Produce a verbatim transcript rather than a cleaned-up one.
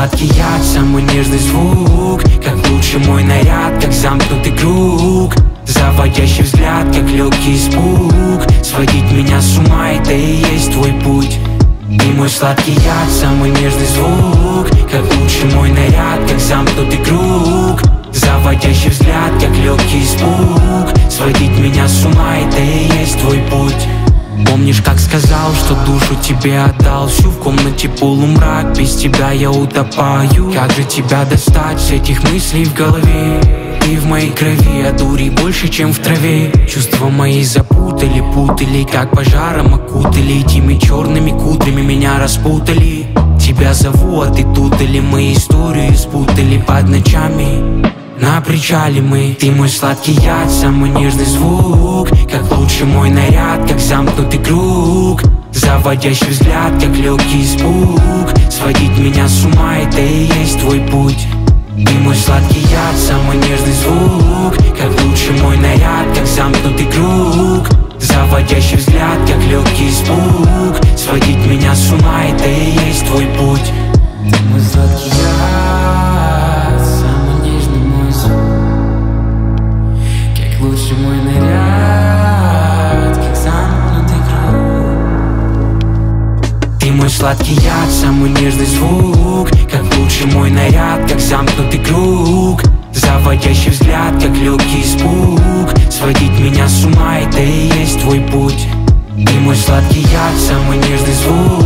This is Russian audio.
сладкий яд, самый нежный звук, как лучший мой наряд, как замкнутый круг. Заводящий взгляд, как легкий испуг. Сводить меня с ума, это и есть твой путь. Ты мой сладкий яд, самый нежный звук, как лучший мой наряд, как замкнутый круг. Заводящий взгляд, как легкий испуг. Сводить меня с ума, это и есть твой путь. Помнишь, как сказал, что душу тебе отдал? Всю в комнате полумрак, без тебя я утопаю. Как же тебя достать с этих мыслей в голове? Ты в моей крови, а дури больше, чем в траве. Чувства мои запутали, путали, как пожаром окутали. Этими черными кудрями меня распутали. Тебя зову, а ты тут, или мы историю спутали под ночами. На причале мы. Ты мой сладкий яд, самый нежный звук, как лучший мой наряд, как замкнутый круг. Заводящий взгляд, как легкий испуг. Сводить меня с ума, это и есть твой путь. Ты мой сладкий яд, самый нежный звук, как лучший мой наряд, как замкнутый круг. Заводящий взгляд, как легкий испуг. Сводить меня с ума, это и есть твой путь. Ты мой сладкий яд, самый нежный мой звук, как лучший мой наряд, как замкнутый круг. Ты мой сладкий яд, самый нежный звук, как лучший мой наряд, как замкнутый круг. Заводящий взгляд, как легкий испуг. Сводить меня с ума, это и есть твой путь. Ты мой сладкий яд, самый нежный звук,